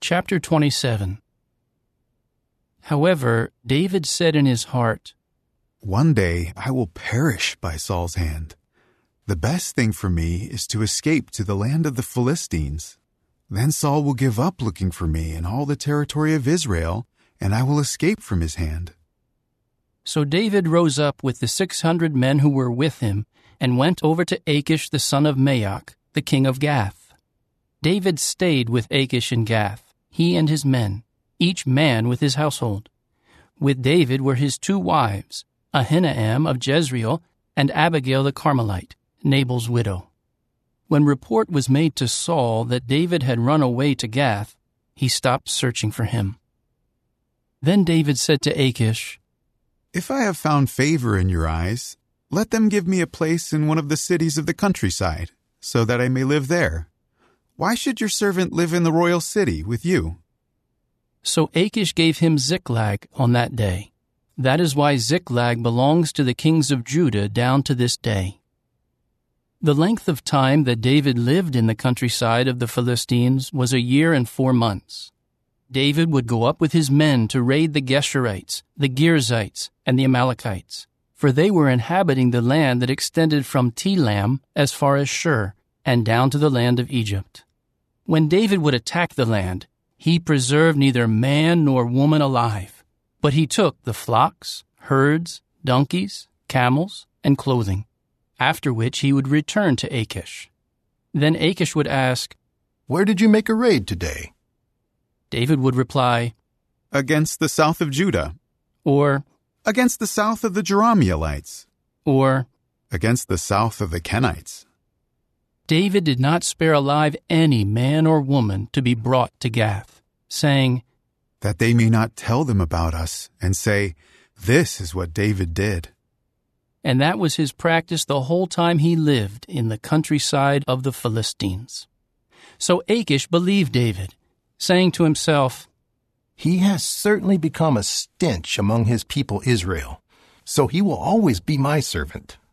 Chapter 27. However, David said in his heart, "One day I will perish by Saul's hand. The best thing for me is to escape to the land of the Philistines. Then Saul will give up looking for me in all the territory of Israel, and I will escape from his hand." So David rose up with the 600 men who were with him and went over to Achish the son of Maoch, the king of Gath. David stayed with Achish in Gath, he and his men, each man with his household. With David were his 2 wives, Ahinoam of Jezreel and Abigail the Carmelite, Nabal's widow. When report was made to Saul that David had run away to Gath, he stopped searching for him. Then David said to Achish, "If I have found favor in your eyes, let them give me a place in one of the cities of the countryside, so that I may live there. Why should your servant live in the royal city with you?" So Achish gave him Ziklag on that day. That is why Ziklag belongs to the kings of Judah down to this day. The length of time that David lived in the countryside of the Philistines was 1 year and 4 months. David would go up with his men to raid the Geshurites, the Girzites, and the Amalekites, for they were inhabiting the land that extended from Telam as far as Shur, and down to the land of Egypt. When David would attack the land, he preserved neither man nor woman alive, but he took the flocks, herds, donkeys, camels, and clothing, after which he would return to Achish. Then Achish would ask, "Where did you make a raid today?" David would reply, "Against the south of Judah," or "Against the south of the Jerahmeelites," or "Against the south of the Kenites." David did not spare alive any man or woman to be brought to Gath, saying, "That they may not tell them about us and say, 'This is what David did.'" And that was his practice the whole time he lived in the countryside of the Philistines. So Achish believed David, saying to himself, "He has certainly become a stench among his people Israel, so he will always be my servant."